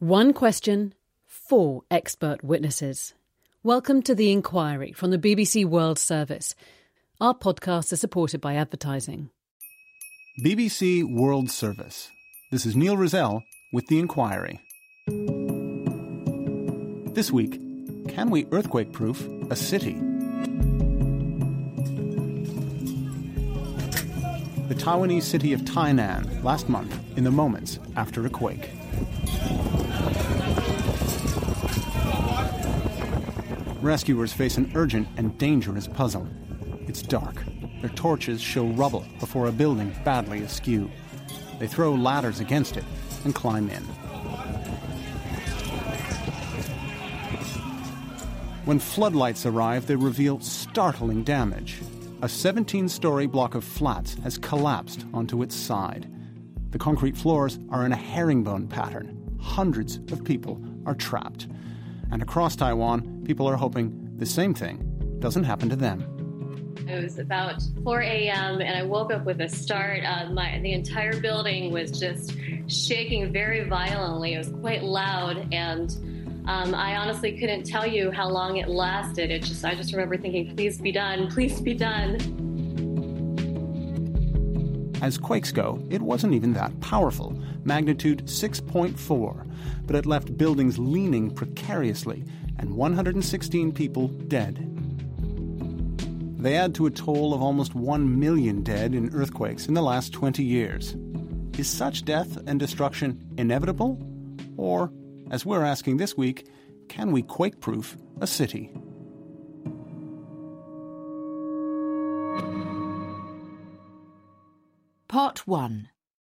One question, 4 expert witnesses. Welcome to The Inquiry from the BBC World Service. Our podcasts are supported by advertising. BBC World Service. This is Neil Rizal with The Inquiry. This week, can we earthquake-proof a city? The Taiwanese city of Tainan last month in the moments after a quake. Rescuers face an urgent and dangerous puzzle. It's dark. Their torches show rubble before a building badly askew. They throw ladders against it and climb in. When floodlights arrive, they reveal startling damage. A 17-story block of flats has collapsed onto its side. The concrete floors are in a herringbone pattern. Hundreds of people are trapped. And across Taiwan, people are hoping the same thing doesn't happen to them. It was about 4 a.m. and I woke up with a start. The entire building was just shaking very violently. It was quite loud, and I honestly couldn't tell you how long it lasted. I just remember thinking, please be done, please be done. As quakes go, it wasn't even that powerful, magnitude 6.4, but it left buildings leaning precariously and 116 people dead. They add to a toll of almost 1 million dead in earthquakes in the last 20 years. Is such death and destruction inevitable? Or, as we're asking this week, can we quake-proof a city? Part 1.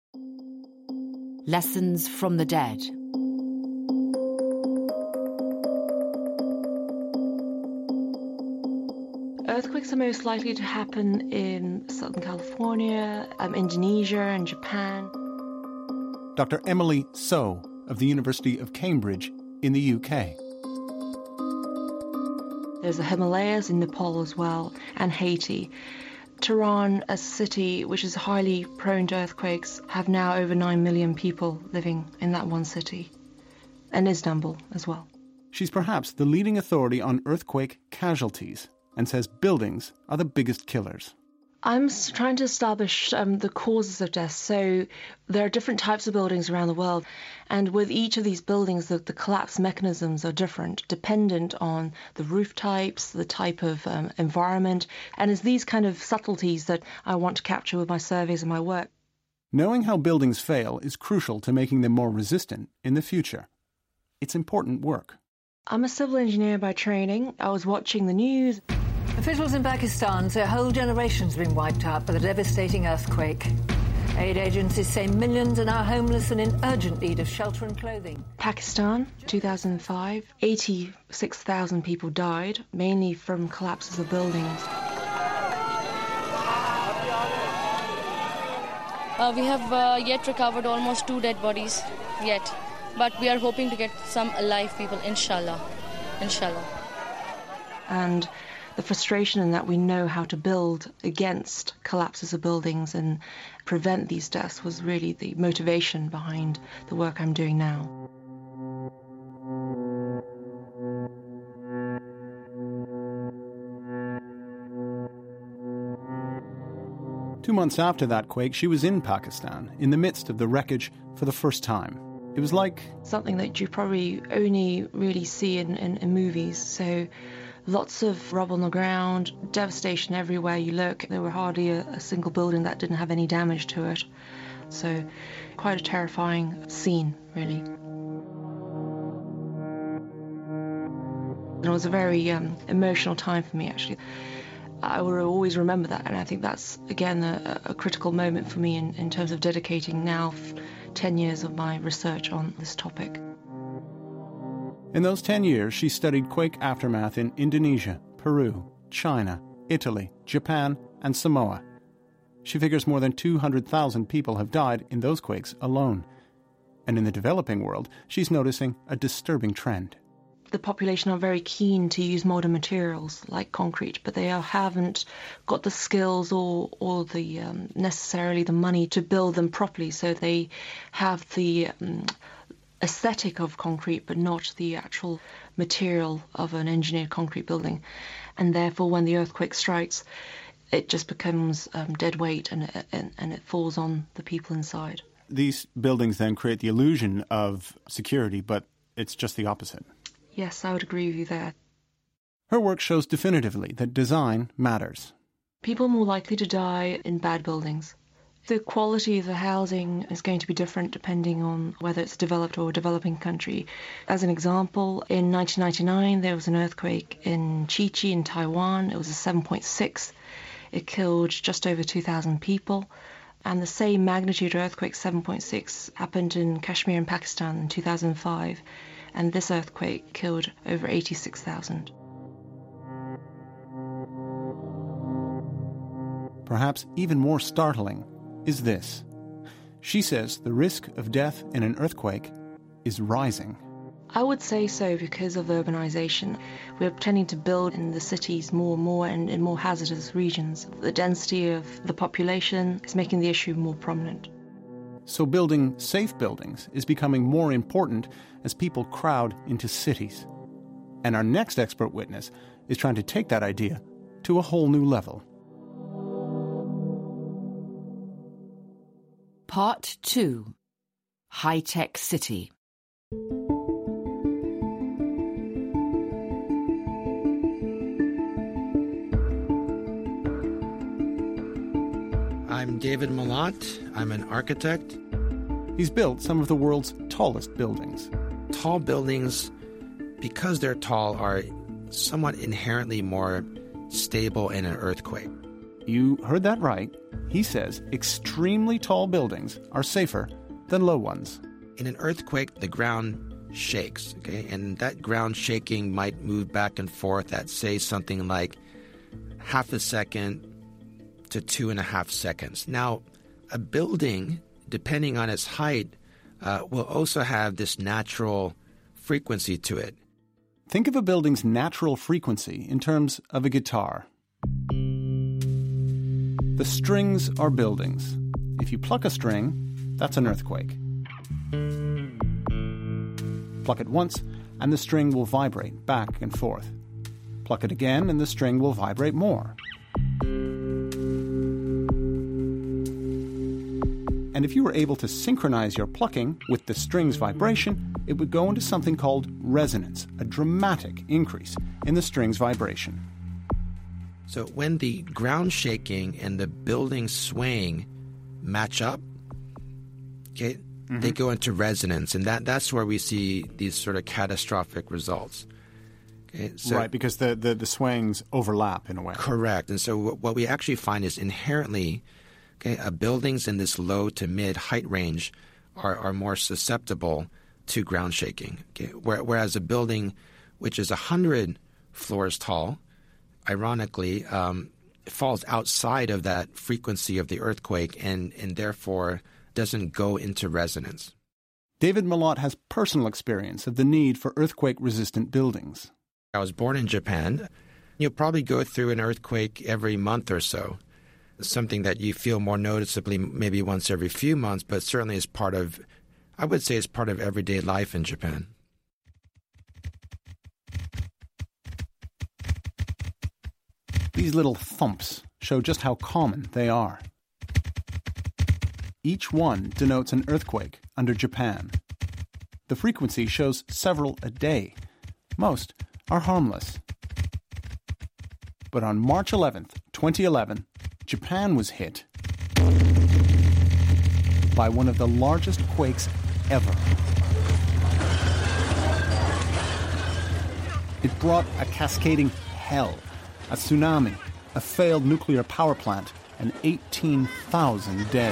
Lessons from the Dead. Earthquakes are most likely to happen in Southern California, Indonesia and Japan. Dr. Emily So of the University of Cambridge in the UK. There's the Himalayas in Nepal as well, and Haiti. Tehran, a city which is highly prone to earthquakes, have now over 9 million people living in that one city. And Istanbul as well. She's perhaps the leading authority on earthquake casualties and says buildings are the biggest killers. I'm trying to establish the causes of death. So there are different types of buildings around the world. And with each of these buildings, the collapse mechanisms are different, dependent on the roof types, the type of environment. And it's these kind of subtleties that I want to capture with my surveys and my work. Knowing how buildings fail is crucial to making them more resistant in the future. It's important work. I'm a civil engineer by training. I was watching the news. Officials in Pakistan say a whole generation's been wiped out by the devastating earthquake. Aid agencies say millions are now homeless and in urgent need of shelter and clothing. Pakistan, 2005, 86,000 people died, mainly from collapses of buildings. We have yet recovered almost 2 dead bodies, yet. But we are hoping to get some alive people, inshallah. Inshallah. And the frustration in that we know how to build against collapses of buildings and prevent these deaths was really the motivation behind the work I'm doing now. Two months after that quake, she was in Pakistan, in the midst of the wreckage for the first time. It was like something that you probably only really see in movies. So lots of rubble on the ground, devastation everywhere you look. There were hardly a single building that didn't have any damage to it. So quite a terrifying scene, really. It was a very emotional time for me, actually. I will always remember that, and I think that's, again, a critical moment for me in terms of dedicating now 10 years of my research on this topic. In those 10 years, she studied quake aftermath in Indonesia, Peru, China, Italy, Japan, and Samoa. She figures more than 200,000 people have died in those quakes alone. And in the developing world, she's noticing a disturbing trend. The population are very keen to use modern materials like concrete, but they haven't got the skills or the necessarily the money to build them properly. So they have the aesthetic of concrete, but not the actual material of an engineered concrete building. And therefore, when the earthquake strikes, it just becomes dead weight and it falls on the people inside. These buildings then create the illusion of security, but it's just the opposite. Yes, I would agree with you there. Her work shows definitively that design matters. People are more likely to die in bad buildings. The quality of the housing is going to be different depending on whether it's a developed or a developing country. As an example, in 1999 there was an earthquake in Chichi in Taiwan. It was a 7.6. It killed just over 2,000 people. And the same magnitude earthquake, 7.6, happened in Kashmir in Pakistan in 2005. And this earthquake killed over 86,000. Perhaps even more startling is this. She says the risk of death in an earthquake is rising. I would say so because of urbanization. We're tending to build in the cities more and more and in more hazardous regions. The density of the population is making the issue more prominent. So building safe buildings is becoming more important as people crowd into cities. And our next expert witness is trying to take that idea to a whole new level. Part 2. High-Tech City. I'm David Malott. I'm an architect. He's built some of the world's tallest buildings. Tall buildings, because they're tall, are somewhat inherently more stable in an earthquake. You heard that right. He says extremely tall buildings are safer than low ones. In an earthquake, the ground shakes, okay? And that ground shaking might move back and forth at, say, something like half a second to 2.5 seconds. Now, a building, depending on its height, will also have this natural frequency to it. Think of a building's natural frequency in terms of a guitar. The strings are buildings. If you pluck a string, that's an earthquake. Pluck it once, and the string will vibrate back and forth. Pluck it again, and the string will vibrate more. And if you were able to synchronize your plucking with the string's vibration, it would go into something called resonance, a dramatic increase in the string's vibration. So when the ground shaking and the building swaying match up, okay, they go into resonance, and that's where we see these sort of catastrophic results. Okay, so, right, because the swayings overlap in a way. Correct. And so what we actually find is inherently, buildings in this low to mid height range are more susceptible to ground shaking. Okay? Whereas a building which is 100 floors tall, ironically, falls outside of that frequency of the earthquake and therefore doesn't go into resonance. David Malott has personal experience of the need for earthquake-resistant buildings. I was born in Japan. You'll probably go through an earthquake every month or so. Something that you feel more noticeably maybe once every few months, but certainly is part of, I would say, is part of everyday life in Japan. These little thumps show just how common they are. Each one denotes an earthquake under Japan. The frequency shows several a day. Most are harmless. But on March 11th, 2011, Japan was hit by one of the largest quakes ever. It brought a cascading hell, a tsunami, a failed nuclear power plant, and 18,000 dead.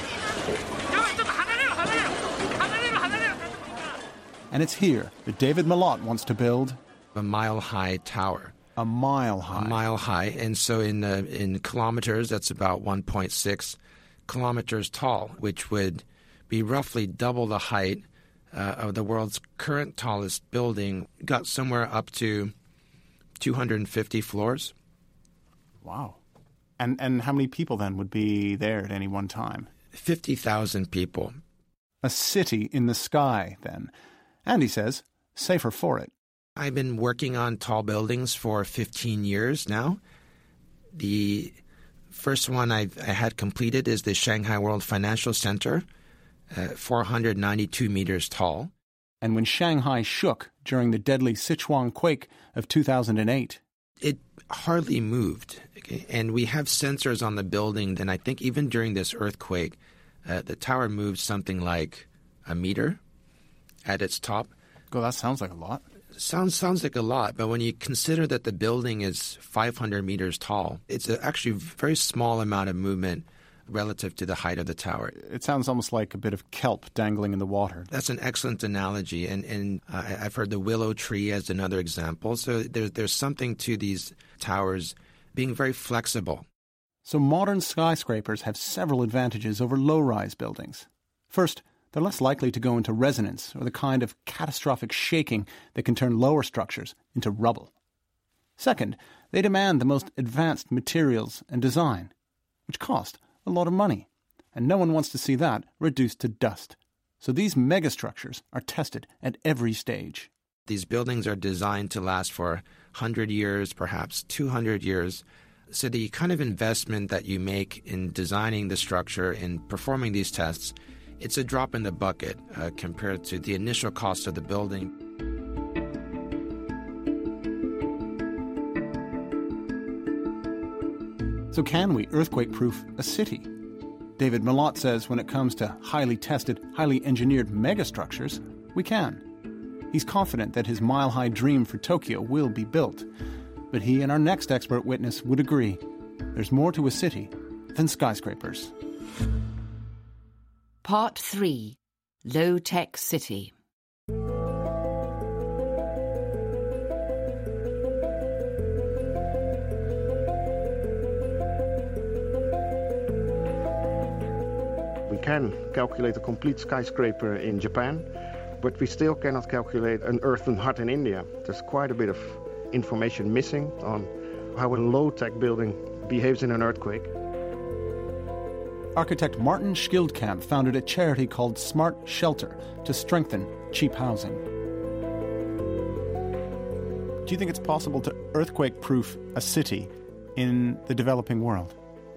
And it's here that David Malott wants to build a mile-high tower. A mile high. A mile high. And so in kilometers, that's about 1.6 kilometers tall, which would be roughly double the height of the world's current tallest building. Got somewhere up to 250 floors. Wow. And how many people then would be there at any one time? 50,000 people. A city in the sky, then. And he says, safer for it. I've been working on tall buildings for 15 years now. The first one I had completed is the Shanghai World Financial Center, 492 meters tall. And when Shanghai shook during the deadly Sichuan quake of 2008, it hardly moved. Okay? And we have sensors on the building, and I think even during this earthquake, the tower moved something like a meter at its top. Oh, that sounds like a lot. Sounds like a lot, but when you consider that the building is 500 meters tall, it's actually a very small amount of movement relative to the height of the tower. It sounds almost like a bit of kelp dangling in the water. That's an excellent analogy, and I've heard the willow tree as another example. So there's something to these towers being very flexible. So modern skyscrapers have several advantages over low-rise buildings. First, they're less likely to go into resonance or the kind of catastrophic shaking that can turn lower structures into rubble. Second, they demand the most advanced materials and design, which cost a lot of money, and no one wants to see that reduced to dust. So these megastructures are tested at every stage. These buildings are designed to last for 100 years, perhaps 200 years. So the kind of investment that you make in designing the structure and performing these tests, it's a drop in the bucket compared to the initial cost of the building. So can we earthquake-proof a city? David Malott says when it comes to highly tested, highly engineered megastructures, we can. He's confident that his mile-high dream for Tokyo will be built. But he and our next expert witness would agree. There's more to a city than skyscrapers. Part 3. Low-Tech City. We can calculate a complete skyscraper in Japan, but we still cannot calculate an earthen hut in India. There's quite a bit of information missing on how a low-tech building behaves in an earthquake. Architect Martin Schildkamp founded a charity called Smart Shelter to strengthen cheap housing. Do you think it's possible to earthquake-proof a city in the developing world?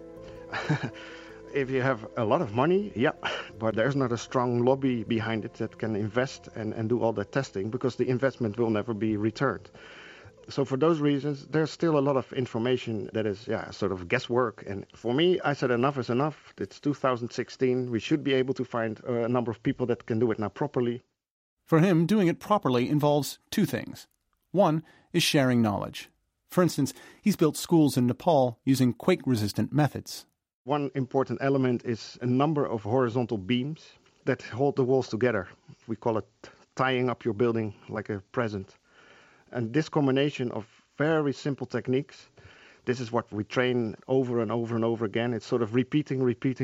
If you have a lot of money, yeah, but there's not a strong lobby behind it that can invest and do all that testing, because the investment will never be returned. So for those reasons, there's still a lot of information that is, sort of guesswork. And for me, I said enough is enough. It's 2016. We should be able to find a number of people that can do it now properly. For him, doing it properly involves two things. One is sharing knowledge. For instance, he's built schools in Nepal using quake-resistant methods. One important element is a number of horizontal beams that hold the walls together. We call it tying up your building like a present. And this combination of very simple techniques, this is what we train over and over and over again. It's sort of repeating,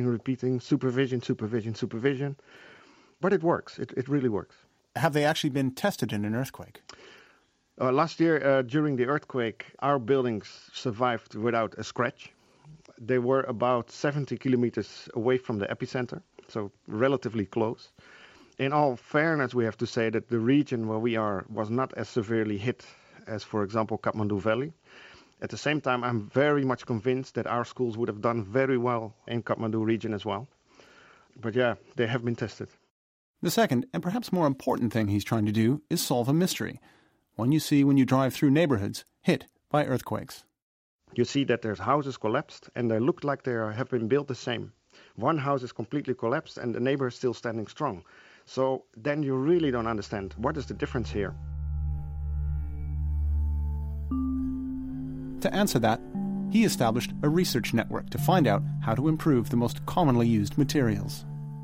supervision. But it works. It really works. Have they actually been tested in an earthquake? Last year, during the earthquake, our buildings survived without a scratch. They were about 70 kilometers away from the epicenter, so relatively close. In all fairness, we have to say that the region where we are was not as severely hit as, for example, Kathmandu Valley. At the same time, I'm very much convinced that our schools would have done very well in Kathmandu region as well. But yeah, they have been tested. The second, and perhaps more important thing he's trying to do, is solve a mystery. One you see when you drive through neighborhoods hit by earthquakes. You see that there's houses collapsed, and they look like they have been built the same. One house is completely collapsed, and the neighbor is still standing strong. So then you really don't understand what is the difference here. To answer that, he established a research network to find out how to improve the most commonly used materials.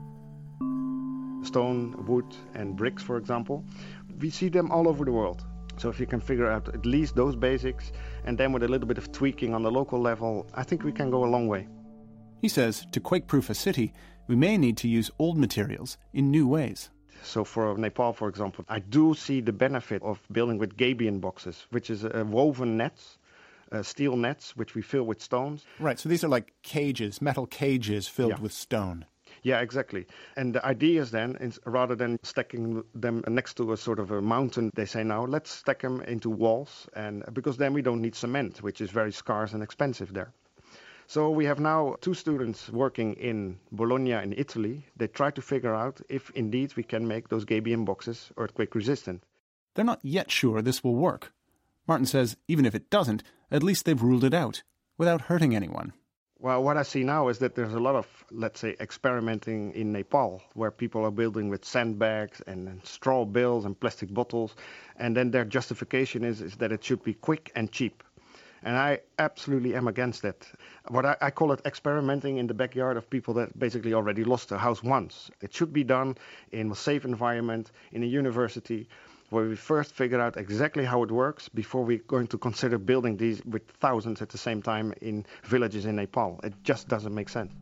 Stone, wood, and bricks, for example. We see them all over the world. So if you can figure out at least those basics, and then with a little bit of tweaking on the local level, I think we can go a long way. He says to quake-proof a city, we may need to use old materials in new ways. So for Nepal, for example, I do see the benefit of building with gabion boxes, which is woven nets, steel nets, which we fill with stones. Right, so these are like cages, metal cages filled with stone. Yeah, exactly. And the idea is then, rather than stacking them next to a sort of a mountain, they say now, let's stack them into walls, and because then we don't need cement, which is very scarce and expensive there. So we have now 2 students working in Bologna in Italy. They try to figure out if indeed we can make those gabion boxes earthquake resistant. They're not yet sure this will work. Martin says even if it doesn't, at least they've ruled it out, without hurting anyone. Well, what I see now is that there's a lot of, let's say, experimenting in Nepal, where people are building with sandbags and straw bales and plastic bottles, and then their justification is that it should be quick and cheap. And I absolutely am against that. I call it experimenting in the backyard of people that basically already lost their house once. It should be done in a safe environment, in a university, where we first figure out exactly how it works before we're going to consider building these with thousands at the same time in villages in Nepal. It just doesn't make sense.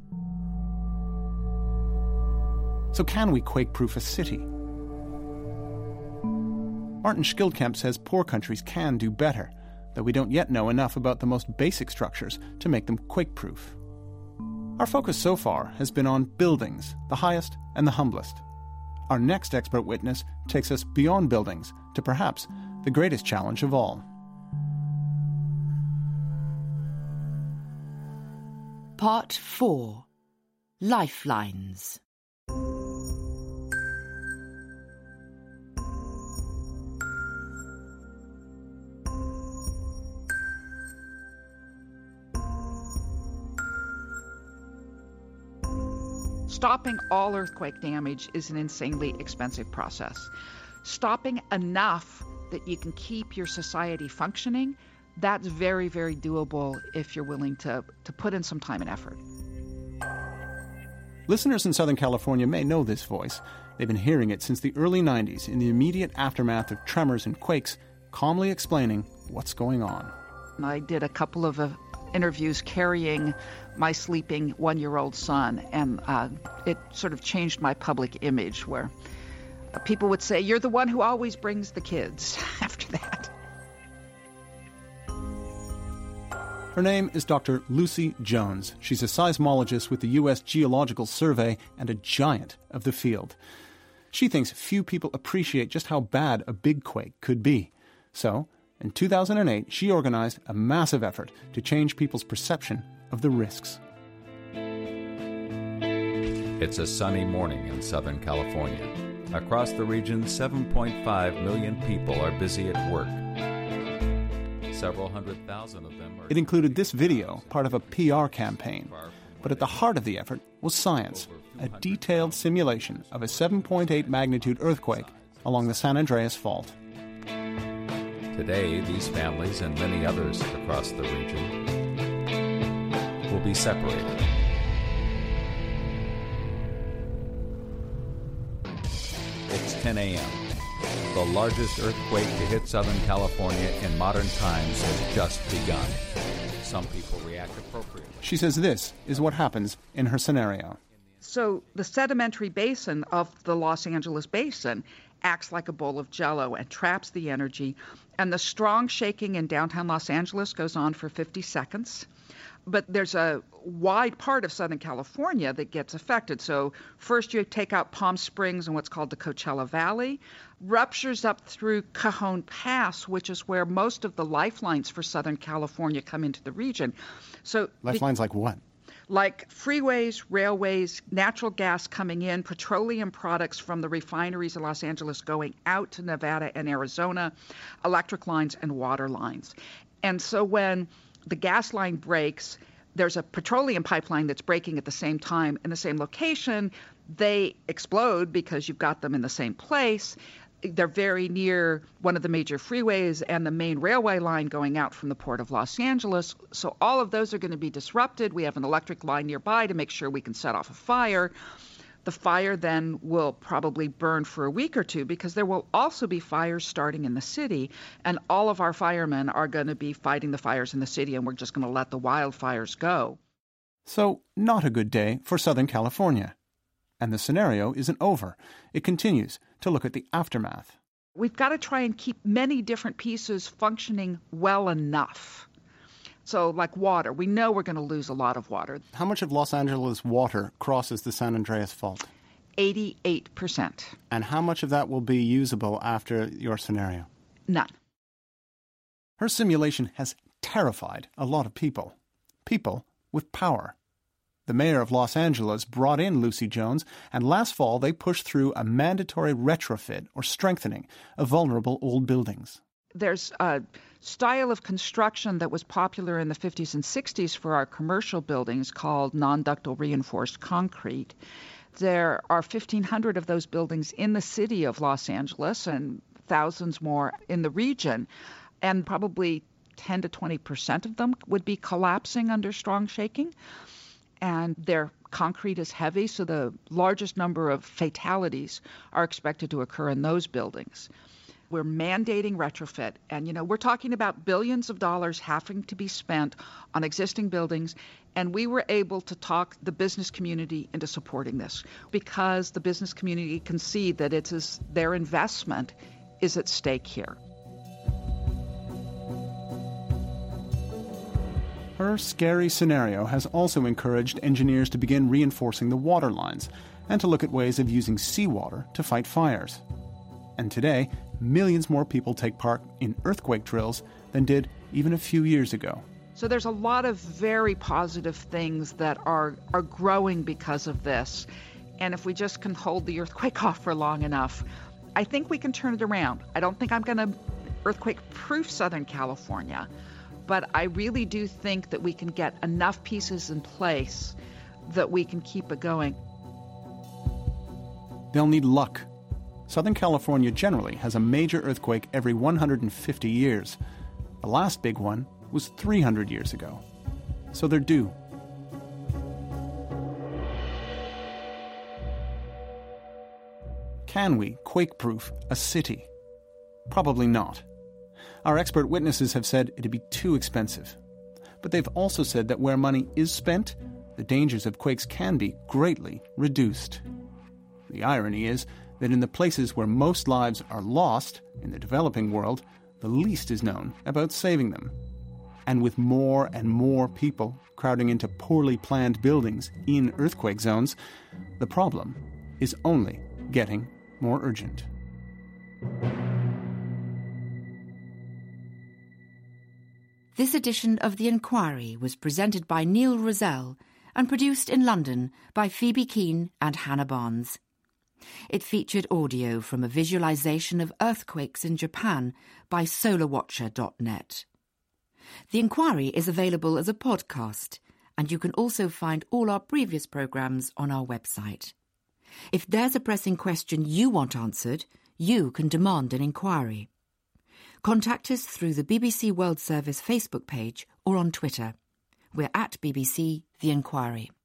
So can we quake-proof a city? Martin Schildkamp says poor countries can do better, though we don't yet know enough about the most basic structures to make them quake-proof. Our focus so far has been on buildings, the highest and the humblest. Our next expert witness takes us beyond buildings to perhaps the greatest challenge of all. Part 4. Lifelines. Stopping all earthquake damage is an insanely expensive process. Stopping enough that you can keep your society functioning, that's very, very doable if you're willing to put in some time and effort. Listeners in Southern California may know this voice. They've been hearing it since the early 90s in the immediate aftermath of tremors and quakes, calmly explaining what's going on. I did a couple of interviews carrying my sleeping 1-year-old son, and it sort of changed my public image, where people would say, "You're the one who always brings the kids," after that. Her name is Dr. Lucy Jones. She's a seismologist with the U.S. Geological Survey and a giant of the field. She thinks few people appreciate just how bad a big quake could be. So, in 2008, she organized a massive effort to change people's perception of the risks. It's a sunny morning in Southern California. Across the region, 7.5 million people are busy at work. Several 100,000 of them are... It included this video, part of a PR campaign. But at the heart of the effort was science, a detailed simulation of a 7.8 magnitude earthquake along the San Andreas Fault. Today, these families and many others across the region will be separated. It's 10 a.m. The largest earthquake to hit Southern California in modern times has just begun. Some people react appropriately. She says this is what happens in her scenario. So the sedimentary basin of the Los Angeles basin acts like a bowl of Jell-O and traps the energy. And the strong shaking in downtown Los Angeles goes on for 50 seconds. But there's a wide part of Southern California that gets affected. So first you take out Palm Springs and what's called the Coachella Valley, ruptures up through Cajon Pass, which is where most of the lifelines for Southern California come into the region. So lifelines like what? Like freeways, railways, natural gas coming in, petroleum products from the refineries in Los Angeles going out to Nevada and Arizona, electric lines and water lines. And so when the gas line breaks, there's a petroleum pipeline that's breaking at the same time in the same location. They explode because you've got them in the same place. They're very near one of the major freeways and the main railway line going out from the Port of Los Angeles. So all of those are going to be disrupted. We have an electric line nearby to make sure we can set off a fire. The fire then will probably burn for a week or two because there will also be fires starting in the city, and all of our firemen are going to be fighting the fires in the city, and we're just going to let the wildfires go. So, not a good day for Southern California. And the scenario isn't over. It continues to look at the aftermath. We've got to try and keep many different pieces functioning well enough. So like water, we know we're going to lose a lot of water. How much of Los Angeles water crosses the San Andreas Fault? 88%. And how much of that will be usable after your scenario? None. Her simulation has terrified a lot of people. People with power. The mayor of Los Angeles brought in Lucy Jones, and last fall they pushed through a mandatory retrofit or strengthening of vulnerable old buildings. There's a style of construction that was popular in the 50s and 60s for our commercial buildings called non-ductile reinforced concrete. There are 1,500 of those buildings in the city of Los Angeles and thousands more in the region, and probably 10 to 20% of them would be collapsing under strong shaking. And their concrete is heavy, so the largest number of fatalities are expected to occur in those buildings. We're mandating retrofit, and we're talking about billions of dollars having to be spent on existing buildings, and we were able to talk the business community into supporting this because the business community can see that their investment is at stake here. Her scary scenario has also encouraged engineers to begin reinforcing the water lines and to look at ways of using seawater to fight fires. And today, millions more people take part in earthquake drills than did even a few years ago. So there's a lot of very positive things that are growing because of this. And if we just can hold the earthquake off for long enough, I think we can turn it around. I don't think I'm going to earthquake-proof Southern California, but I really do think that we can get enough pieces in place that we can keep it going. They'll need luck. Southern California generally has a major earthquake every 150 years. The last big one was 300 years ago. So they're due. Can we quake-proof a city? Probably not. Our expert witnesses have said it'd be too expensive. But they've also said that where money is spent, the dangers of quakes can be greatly reduced. The irony is that in the places where most lives are lost, in the developing world, the least is known about saving them. And with more and more people crowding into poorly planned buildings in earthquake zones, the problem is only getting more urgent. This edition of The Inquiry was presented by Neil Rosell and produced in London by Phoebe Keane and Hannah Barnes. It featured audio from a visualization of earthquakes in Japan by solarwatcher.net. The Inquiry is available as a podcast, and you can also find all our previous programmes on our website. If there's a pressing question you want answered, you can demand an inquiry. Contact us through the BBC World Service Facebook page or on Twitter. We're at BBC The Inquiry.